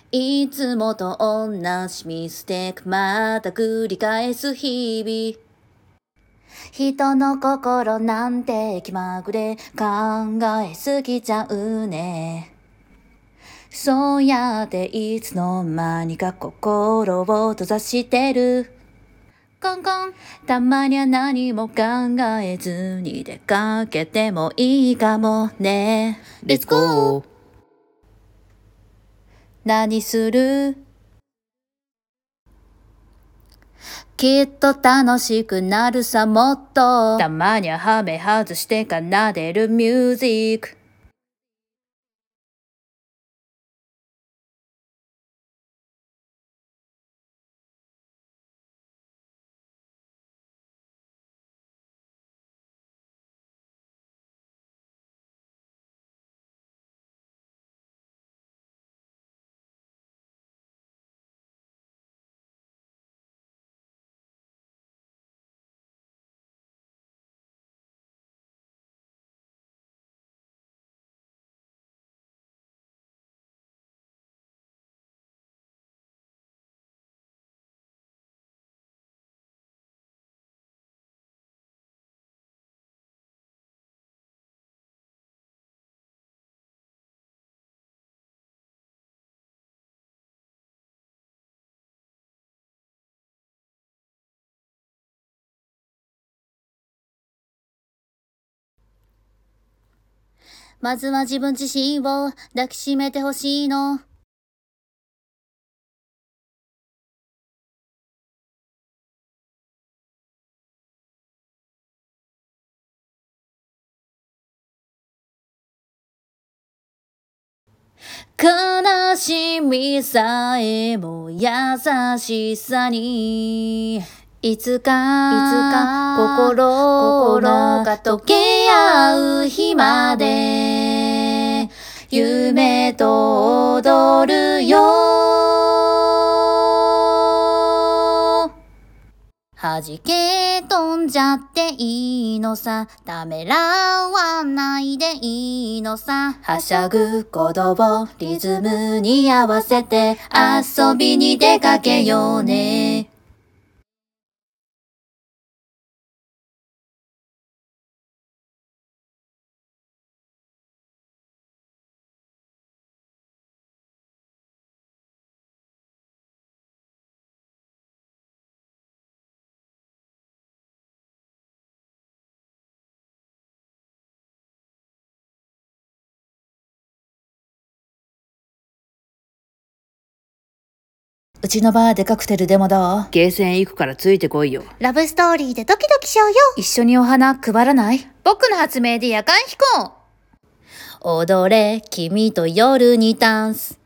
いつもと同じミステイクまた繰り返す日々。人の心なんて気まぐれ考えすぎちゃうね。そうやっていつの間にか心を閉ざしてる。コンコン。たまには何も考えずに出かけてもいいかもね。Let's go! 何する？きっと楽しくなるさもっと。たまにはハメ外して奏でるミュージック。まずは自分自身を抱きしめてほしいの。悲しみさえも優しさにいつか心が溶け合う日まで夢と踊るよ。弾け飛んじゃっていいのさ、ためらわないでいいのさ。はしゃぐ鼓動リズムに合わせて遊びに出かけようね。うちのバーでカクテルでもどう？ ゲーセン行くからついてこいよ。 ラブストーリーでドキドキしようよ。一緒にお花配らない？僕の発明で夜間飛行。踊れ、君と夜にダンス。